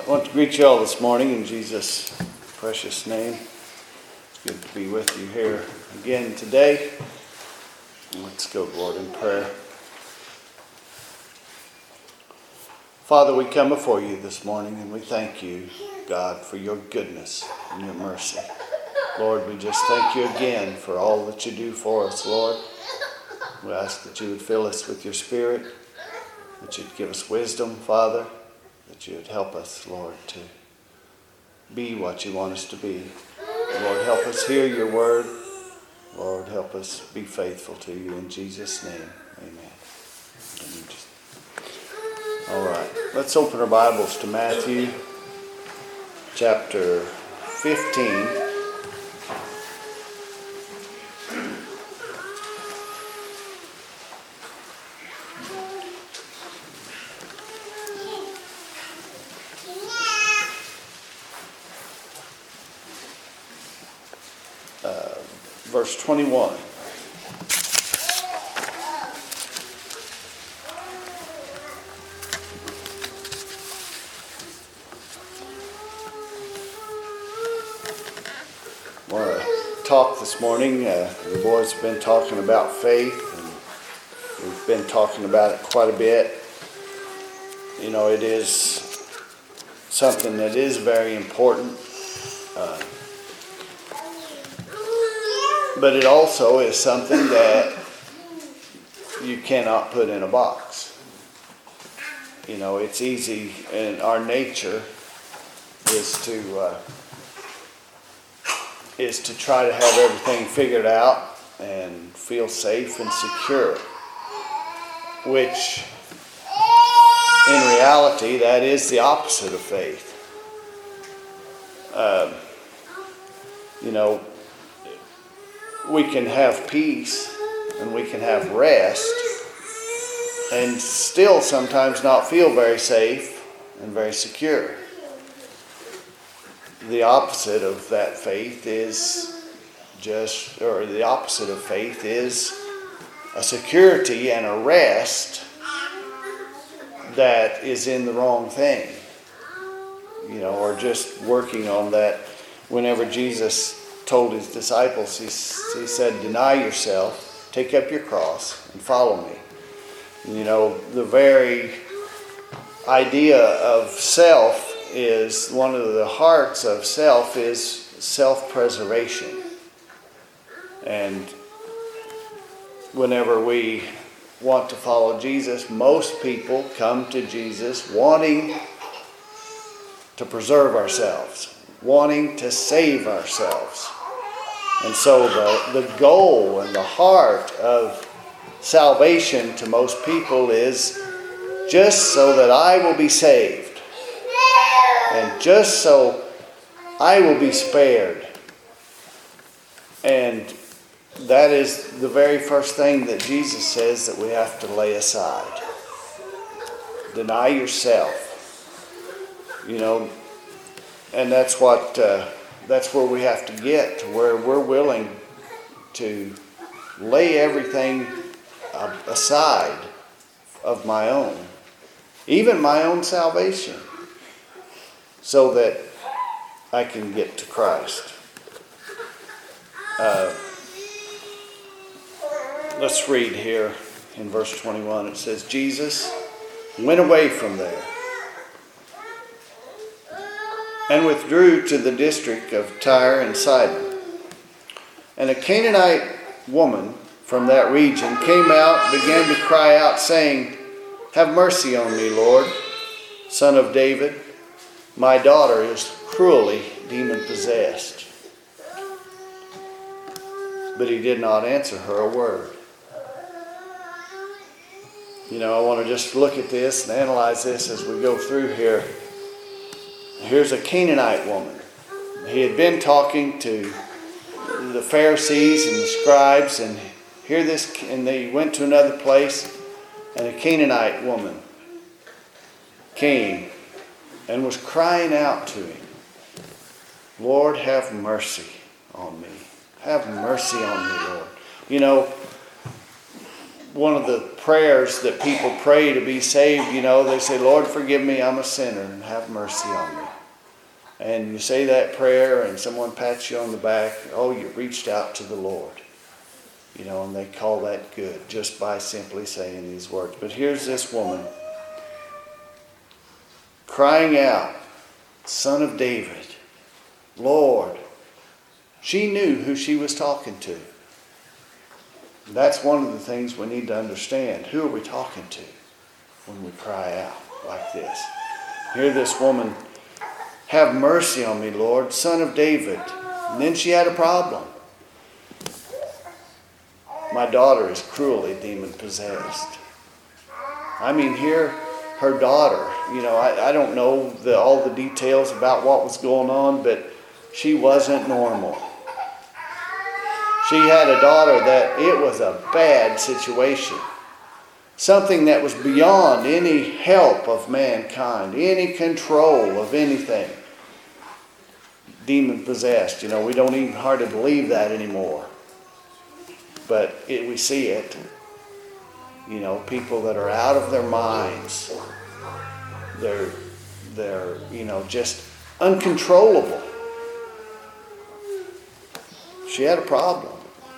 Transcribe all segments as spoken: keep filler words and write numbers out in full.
I want to greet you all this morning in Jesus' precious name. It's good to be with you here again today. Let's go, Lord, in prayer. Father, we come before you this morning and we thank you, God, for your goodness and your mercy. Lord, we just thank you again for all that you do for us, Lord. We ask that you would fill us with your Spirit, that you'd give us wisdom, Father, that you would help us, Lord, to be what you want us to be. Lord, help us hear your word. Lord, help us be faithful to you in Jesus' name. Amen. Just... All right, let's open our Bibles to Matthew chapter fifteen. Verse twenty-one. I want to talk this morning. Uh, the boys have been talking about faith, and we've been talking about it quite a bit. You know, it is something that is very important. Uh, But it also is something that you cannot put in a box. You know, it's easy, and our nature is to uh, is to try to have everything figured out and feel safe and secure. Which, in reality, that is the opposite of faith. Uh, you know. We can have peace and we can have rest and still sometimes not feel very safe and very secure. The opposite of that faith is just, or the opposite of faith is a security and a rest that is in the wrong thing. You know, or just working on that. Whenever Jesus told his disciples, he, he said, deny yourself, take up your cross, and follow me. You know, the very idea of self is, one of the hearts of self is self-preservation. And whenever we want to follow Jesus, most people come to Jesus wanting to preserve ourselves, wanting to save ourselves. And so the, the goal and the heart of salvation to most people is just so that I will be saved. And just so I will be spared. And that is the very first thing that Jesus says that we have to lay aside. Deny yourself. You know, and that's what... Uh, That's where we have to get, to where we're willing to lay everything aside of my own, even my own salvation, so that I can get to Christ. Uh, let's read here in verse twenty-one. It says, Jesus went away from there and withdrew to the district of Tyre and Sidon. And a Canaanite woman from that region came out and began to cry out, saying, have mercy on me, Lord, Son of David. My daughter is cruelly demon-possessed. But he did not answer her a word. You know, I want to just look at this and analyze this as we go through here. Here's a Canaanite woman. He had been talking to the Pharisees and the scribes, and here this, and they went to another place, and a Canaanite woman came and was crying out to him, Lord, have mercy on me. Have mercy on me, Lord. You know, one of the prayers that people pray to be saved, you know, they say, Lord, forgive me, I'm a sinner, and have mercy on me. And you say that prayer and someone pats you on the back, oh, you reached out to the Lord. You know, and they call that good just by simply saying these words. But here's this woman crying out, Son of David, Lord. She knew who she was talking to. That's one of the things we need to understand. Who are we talking to when we cry out like this? Hear this woman, have mercy on me, Lord, Son of David. And then she had a problem. My daughter is cruelly demon-possessed. I mean, here, her daughter, you know, I, I don't know the, all the details about what was going on, but she wasn't normal. She had a daughter that it was a bad situation. Something that was beyond any help of mankind, any control of anything. Demon-possessed, you know, we don't even hardly believe that anymore. But it, we see it. You know, people that are out of their minds. They're, they're, you know, just uncontrollable. She had a problem.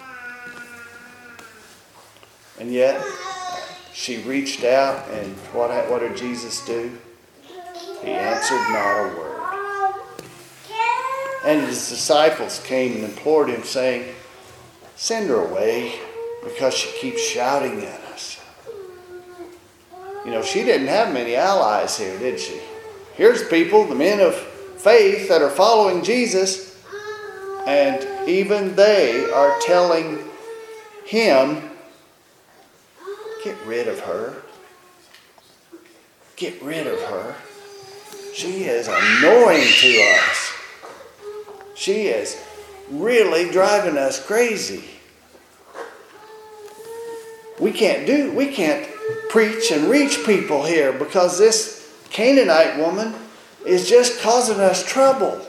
And yet, she reached out, and what, what did Jesus do? He answered not a word. And his disciples came and implored him, saying, send her away, because she keeps shouting at us. You know, she didn't have many allies here, did she? Here's people, the men of faith that are following Jesus, and even they are telling him, get rid of her. Get rid of her. She is annoying to us. She is really driving us crazy. We can't do, we can't preach and reach people here because this Canaanite woman is just causing us trouble.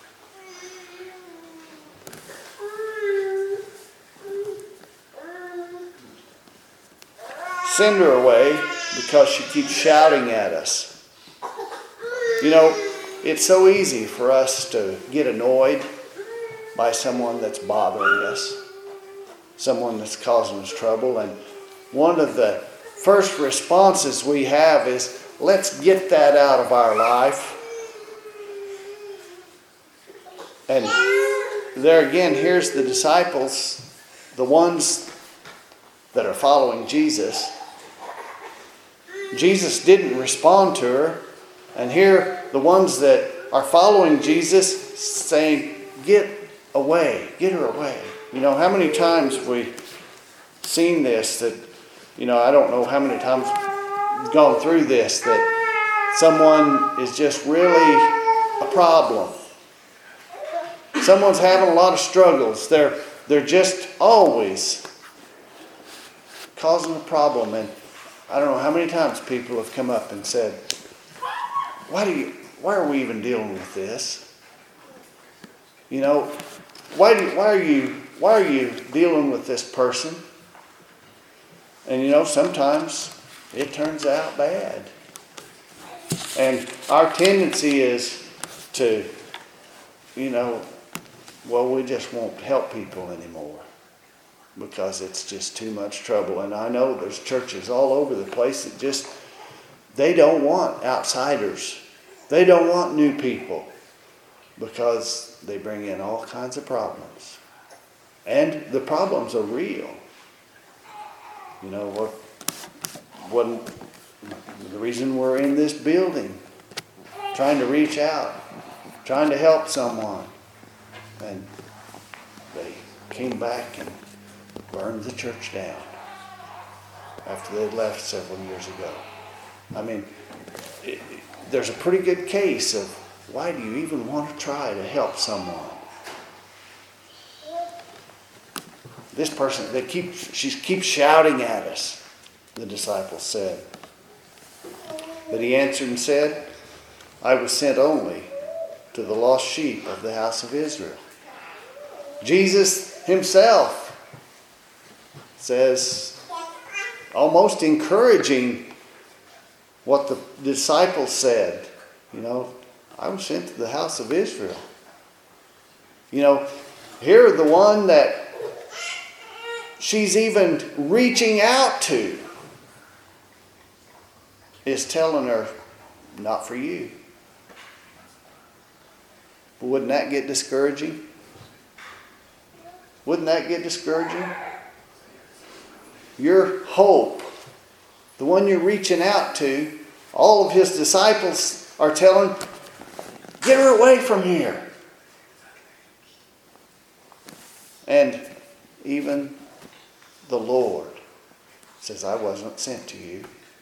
Send her away because she keeps shouting at us. You know, it's so easy for us to get annoyed by someone that's bothering us, someone that's causing us trouble. And one of the first responses we have is, let's get that out of our life. And there again, here's the disciples, the ones that are following Jesus. Jesus didn't respond to her. And here, the ones that are following Jesus saying, get away, get her away. You know, how many times have we seen this that, you know, I don't know how many times we've gone through this, that someone is just really a problem. Someone's having a lot of struggles. They're, they're just always causing a problem. And I don't know how many times people have come up and said, why do you, why are we even dealing with this? You know, why do you, why are you why are you dealing with this person? And you know, sometimes it turns out bad. And our tendency is to, you know, well, we just won't help people anymore because it's just too much trouble. And I know there's churches all over the place that just, they don't want outsiders. They don't want new people because they bring in all kinds of problems. And the problems are real. You know, what, what the reason we're in this building, trying to reach out, trying to help someone. And they came back and burned the church down after they'd left several years ago. I mean, it, there's a pretty good case of why do you even want to try to help someone? This person, they keep, she keeps shouting at us, the disciples said. But he answered and said, I was sent only to the lost sheep of the house of Israel. Jesus himself says, almost encouraging what the disciples said. You know, I was sent to the house of Israel. You know, here the one that she's even reaching out to is telling her, not for you. But wouldn't that get discouraging? Wouldn't that get discouraging? Your hope, the one you're reaching out to, all of his disciples are telling, get her away from here. And even the Lord says, I wasn't sent to you,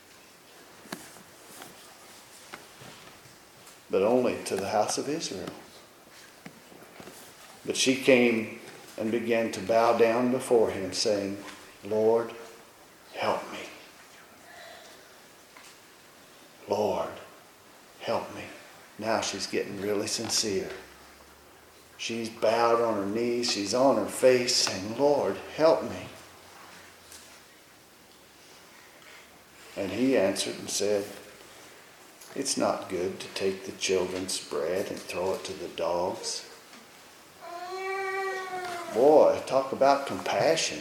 but only to the house of Israel. But she came and began to bow down before him, saying, Lord, help me. Lord, help me. Now she's getting really sincere. She's bowed on her knees. She's on her face saying, Lord, help me. And he answered and said, it's not good to take the children's bread and throw it to the dogs. Boy, talk about compassion.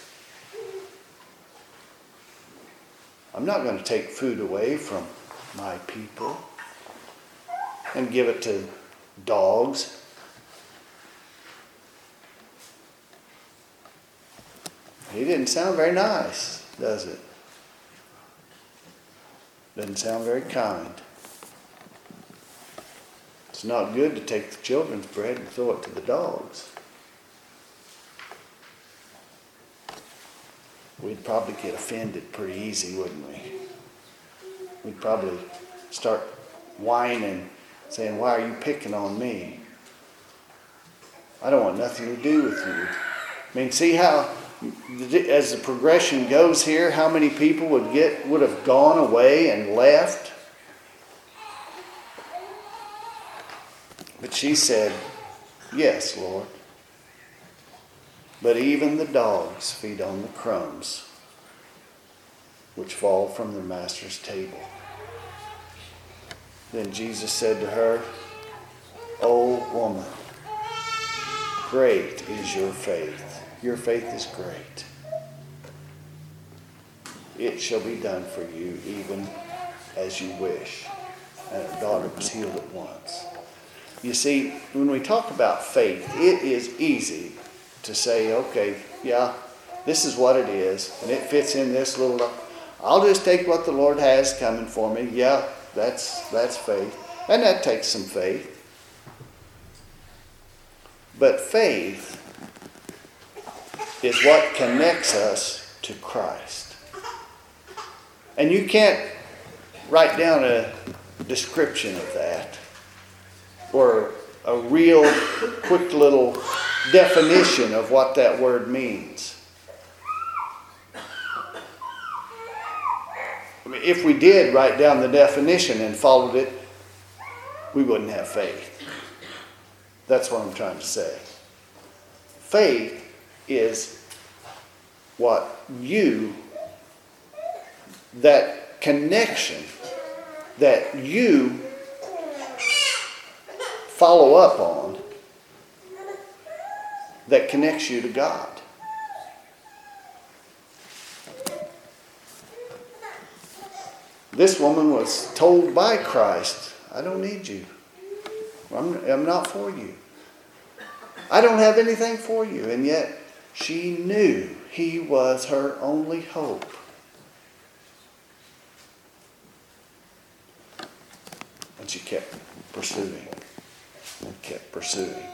I'm not going to take food away from my people and give it to dogs. He didn't sound very nice, does it? Doesn't sound very kind. It's not good to take the children's bread and throw it to the dogs. We'd probably get offended pretty easy, wouldn't we? We'd probably start whining, saying, why are you picking on me? I don't want nothing to do with you. I mean, see how, as the progression goes here, how many people would get would have gone away and left? But she said, yes, Lord. But even the dogs feed on the crumbs which fall from their master's table. Then Jesus said to her, O woman, great is your faith. Your faith is great. It shall be done for you even as you wish. And her daughter was healed at once. You see, when we talk about faith, it is easy to say, okay, yeah, this is what it is, and it fits in this little, I'll just take what the Lord has coming for me. Yeah, that's that's faith. And that takes some faith. But faith is what connects us to Christ. And you can't write down a description of that or a real quick little definition of what that word means. I mean, if we did write down the definition and followed it, we wouldn't have faith. That's what I'm trying to say. Faith is what you, that connection that you follow up on, that connects you to God. This woman was told by Christ, I don't need you. I'm, I'm not for you. I don't have anything for you. And yet she knew he was her only hope. And she kept pursuing and kept pursuing.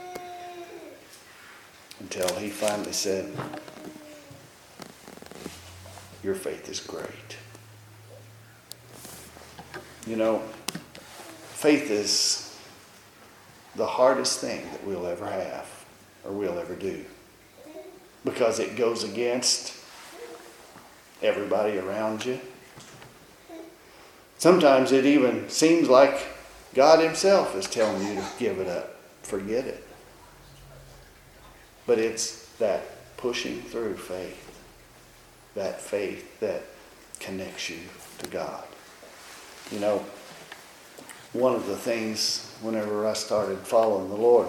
Until he finally said, your faith is great. You know, faith is the hardest thing that we'll ever have or we'll ever do. Because it goes against everybody around you. Sometimes it even seems like God himself is telling you to give it up. Forget it. But it's that pushing through faith. That faith that connects you to God. You know, one of the things whenever I started following the Lord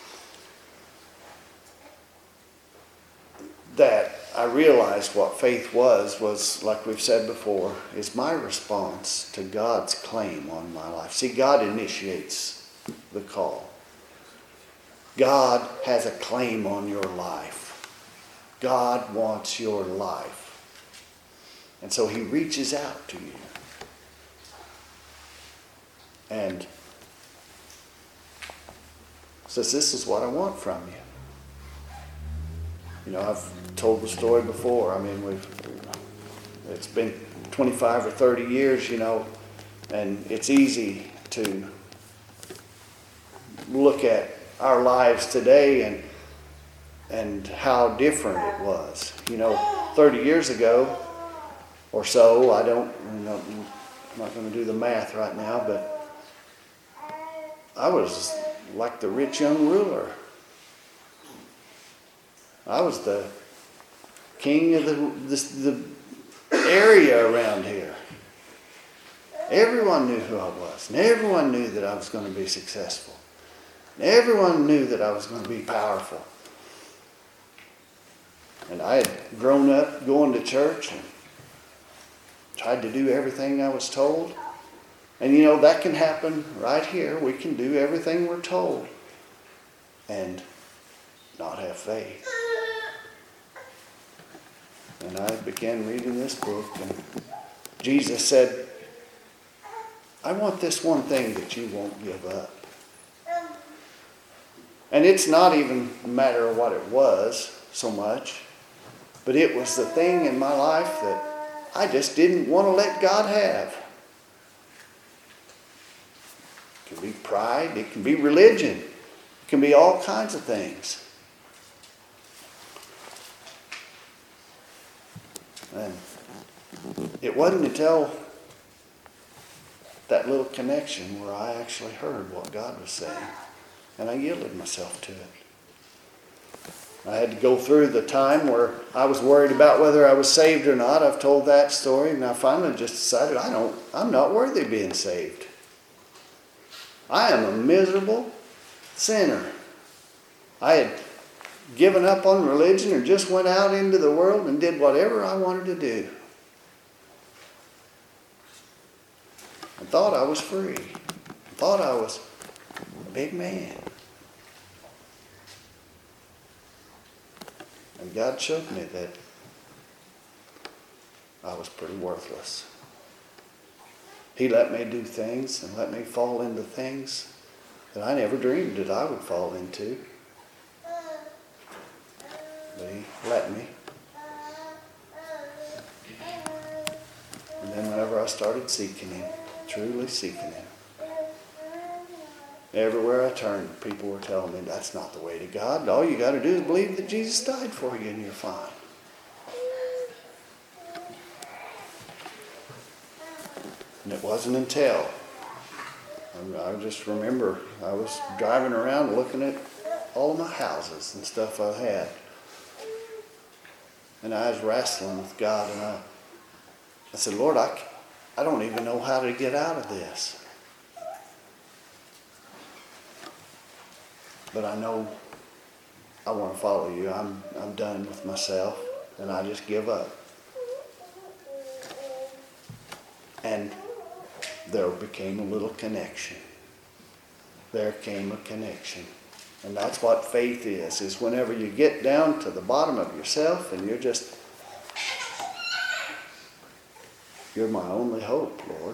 that I realized what faith was, was like we've said before, is my response to God's claim on my life. See, God initiates the call. God has a claim on your life. God wants your life. And so he reaches out to you. And says, this is what I want from you. You know, I've told the story before. I mean, we've it's been twenty-five or thirty years, you know, and it's easy to look at our lives today and and how different it was. You know, thirty years ago or so, I don't, you know, I'm not going to do the math right now, but I was like the rich young ruler. I was the king of the, the, the area around here. Everyone knew who I was, and everyone knew that I was going to be successful. And everyone knew that I was going to be powerful. And I had grown up going to church and tried to do everything I was told. And you know, that can happen right here. We can do everything we're told and not have faith. And I began reading this book, and Jesus said, I want this one thing that you won't give up. And it's not even a matter of what it was so much, but it was the thing in my life that I just didn't want to let God have. It can be pride, it can be religion, it can be all kinds of things. And it wasn't until that little connection where I actually heard what God was saying, and I yielded myself to it. I had to go through the time where I was worried about whether I was saved or not. I've told that story, and I finally just decided I don't, I'm not worthy of being saved. I am a miserable sinner. I had given up on religion and just went out into the world and did whatever I wanted to do. I thought I was free. I thought I was a big man. And God showed me that I was pretty worthless. He let me do things and let me fall into things that I never dreamed that I would fall into. But he let me. And then whenever I started seeking him, truly seeking him, everywhere I turned, people were telling me that's not the way to God. All you got to do is believe that Jesus died for you and you're fine. And it wasn't until, I just remember I was driving around looking at all of my houses and stuff I had. And I was wrestling with God, and I, I said, Lord, I, I don't even know how to get out of this. But I know I want to follow you. I'm, I'm done with myself, and I just give up. And there became a little connection. There came a connection. And that's what faith is, is whenever you get down to the bottom of yourself and you're just, you're my only hope, Lord.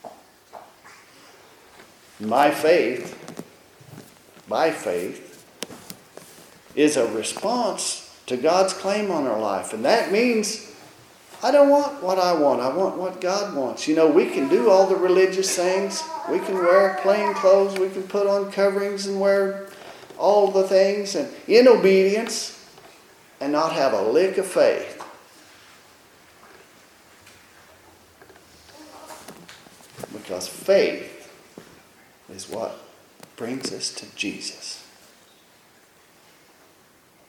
My faith, by faith, is a response to God's claim on our life. And that means I don't want what I want. I want what God wants. You know, we can do all the religious things. We can wear plain clothes. We can put on coverings and wear all the things and in obedience and not have a lick of faith. Because faith is what brings us to Jesus.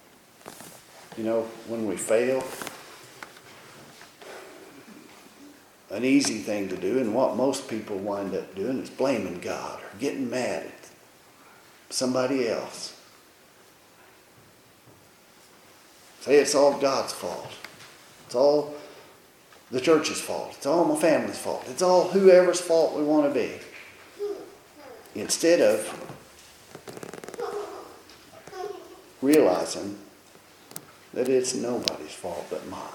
You know, when we fail, an easy thing to do, and what most people wind up doing is blaming God or getting mad at somebody else. Say it's all God's fault. It's all the church's fault. It's all my family's fault. It's all whoever's fault we want to be. Instead of realizing that it's nobody's fault but mine.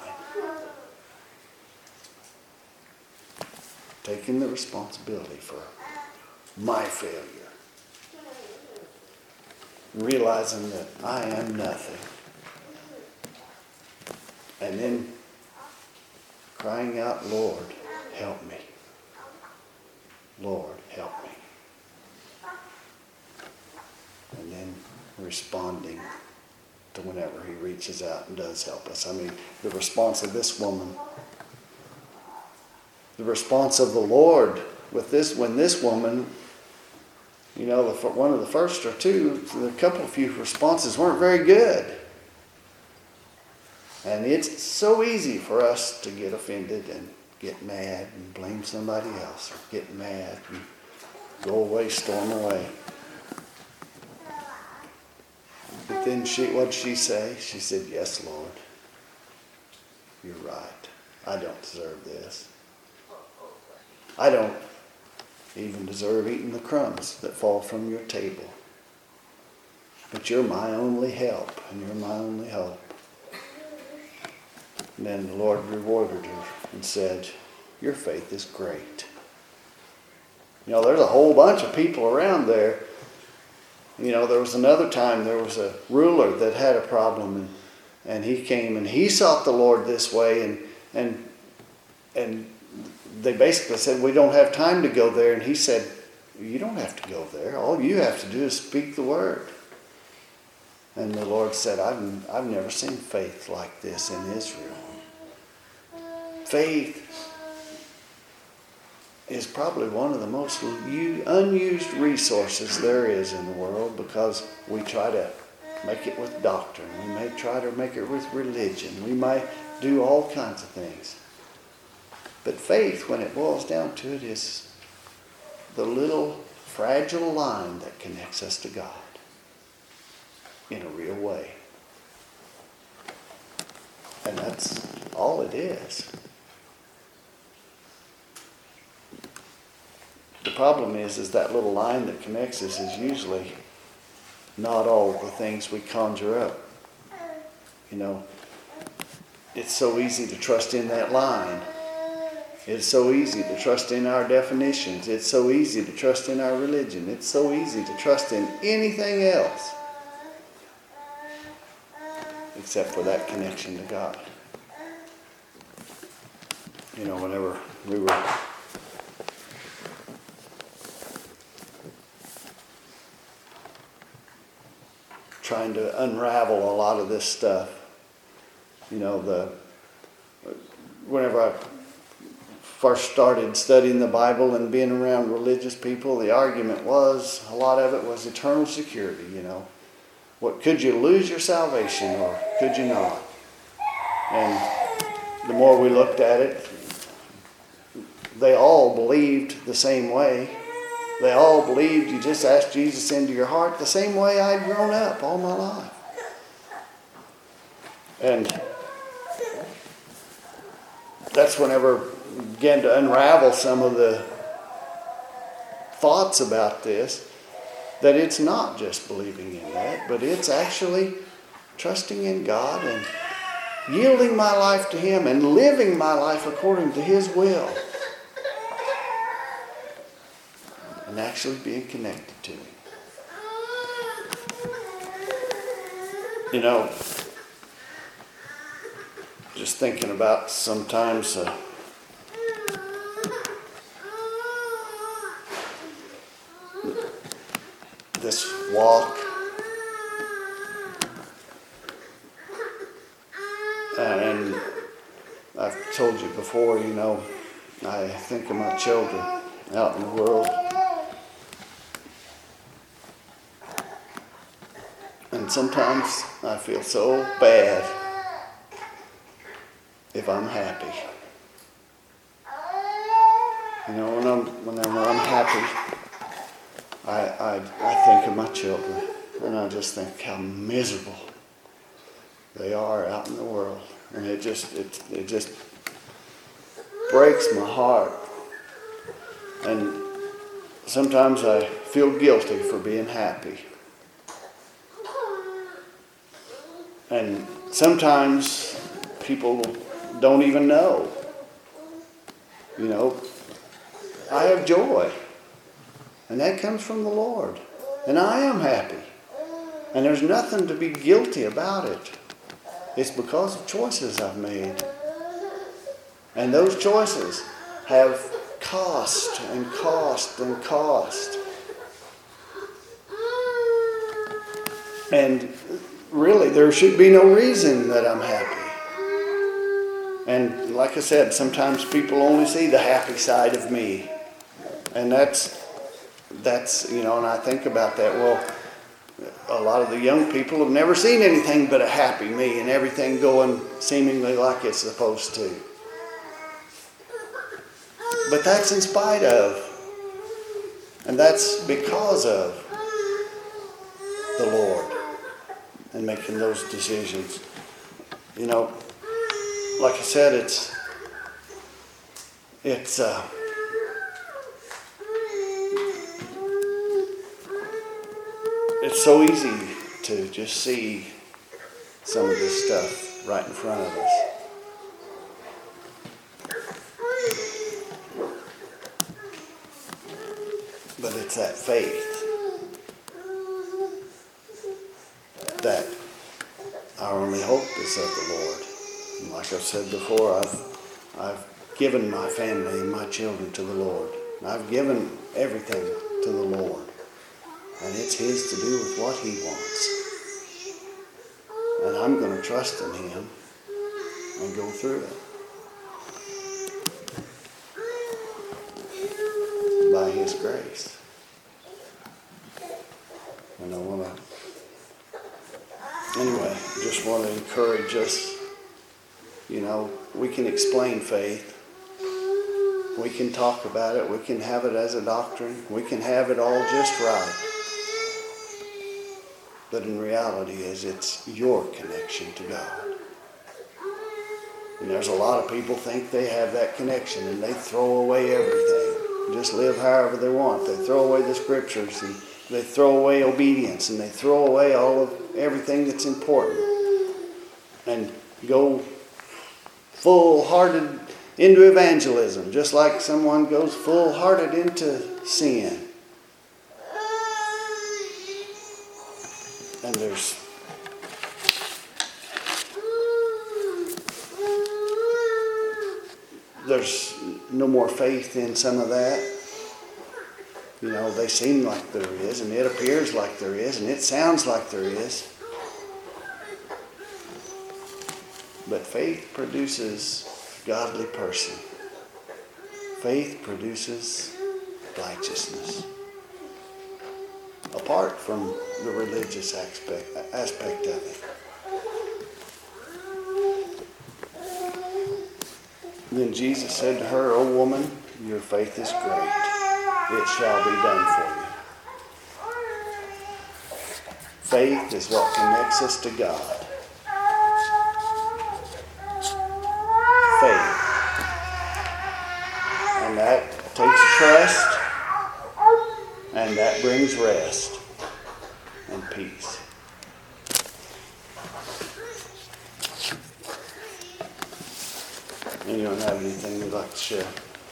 Taking the responsibility for my failure. Realizing that I am nothing. And then crying out, Lord, help me. Lord, help me. And then responding to whenever he reaches out and does help us. I mean, the response of this woman, the response of the Lord with this, when this woman, you know, the, one of the first or two, a couple of few responses weren't very good. And it's so easy for us to get offended and get mad and blame somebody else, or get mad and go away, storm away. But then she, what did she say? She said, yes, Lord, you're right. I don't deserve this. I don't even deserve eating the crumbs that fall from your table. But you're my only help, and you're my only hope. And then the Lord rewarded her and said, your faith is great. You know, there's a whole bunch of people around there. You know, there was another time there was a ruler that had a problem, and, and he came and he sought the Lord this way, and and and they basically said, we don't have time to go there. And he said, you don't have to go there. All you have to do is speak the word. And the Lord said, I've, I've never seen faith like this in Israel. Faith is probably one of the most unused resources there is in the world, because we try to make it with doctrine. We may try to make it with religion. We might do all kinds of things. But faith, when it boils down to it, is the little fragile line that connects us to God in a real way. And that's all it is. The problem is, is that little line that connects us is usually not all the things we conjure up. You know, it's so easy to trust in that line. It's so easy to trust in our definitions. It's so easy to trust in our religion. It's so easy to trust in anything else except for that connection to God. You know, whenever we were trying to unravel a lot of this stuff, you know, the whenever I first started studying the Bible and being around religious people, the argument was, a lot of it was eternal security, you know. What, could you lose your salvation or could you not? And the more we looked at it, they all believed the same way. They all believed you just asked Jesus into your heart the same way I'd grown up all my life. And that's whenever I began to unravel some of the thoughts about this, that it's not just believing in that, but it's actually trusting in God and yielding my life to Him and living my life according to His will. And actually being connected to Him. You know, just thinking about sometimes uh, this walk, and I've told you before, you know, I think of my children out in the world. And sometimes I feel so bad if I'm happy. You know, when I'm, whenever I'm happy, I, I, I think of my children, and I just think how miserable they are out in the world. And it just, it, it just breaks my heart. And sometimes I feel guilty for being happy. And sometimes people don't even know. You know, I have joy. And that comes from the Lord. And I am happy. And there's nothing to be guilty about it. It's because of choices I've made. And those choices have cost and cost and cost. And really, there should be no reason that I'm happy. And like I said, sometimes people only see the happy side of me. And that's, that's, you know, and I think about that, well, a lot of the young people have never seen anything but a happy me and everything going seemingly like it's supposed to. But that's in spite of, and that's because of the Lord and making those decisions. You know, like I said, it's, it's, uh, it's so easy to just see some of this stuff right in front of us. But it's that faith that our only hope is of the Lord. And like I've said before, I've, I've given my family and my children to the Lord. And I've given everything to the Lord. And it's His to do with what He wants. And I'm going to trust in Him and go through it by His grace. And I want to, anyway, just want to encourage us. You know, we can explain faith. We can talk about it. We can have it as a doctrine. We can have it all just right. But in reality is it's your connection to God. And there's a lot of people think they have that connection and they throw away everything. Just live however they want. They throw away the scriptures and they throw away obedience and they throw away all of everything that's important and go full-hearted into evangelism, just like someone goes full-hearted into sin. And there's there's no more faith in some of that. You know, they seem like there is, and it appears like there is, and it sounds like there is. But faith produces a godly person. Faith produces righteousness. Apart from the religious aspect, aspect of it. Then Jesus said to her, "O woman, your faith is great. It shall be done for you." Faith is what connects us to God. Faith. And that takes trust. And that brings rest and peace. And you don't have anything you'd like to share?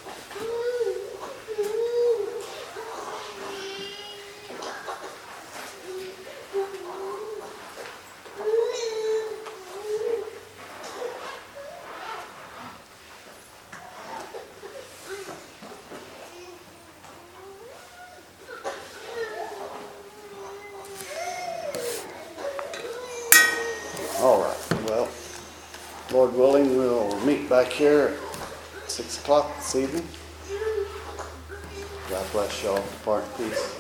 All right. Well, Lord willing, we'll meet back here at six o'clock this evening. God bless y'all. Depart in peace.